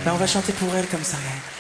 Ben, on va chanter pour elle comme ça.